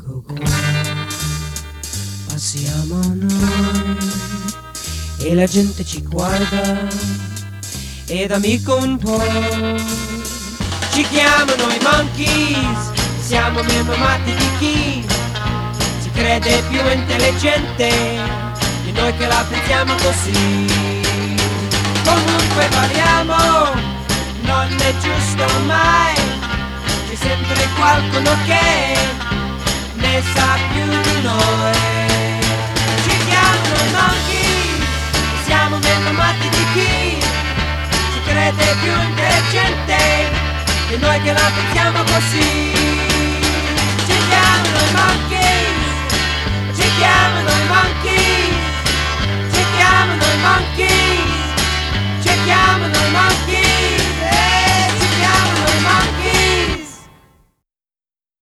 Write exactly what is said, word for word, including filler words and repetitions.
Passiamo noi e la gente ci guarda ed amico un po'. Ci chiamano i monkeys, siamo meno matti di chi si crede più intelligente di noi che la pensiamo così. Comunque parliamo, non è giusto mai, c'è sempre qualcuno che ne sa più di noi. Ci chiamano i monkeys, siamo meno matti di chi si crede più intelligente di noi che la pensiamo così.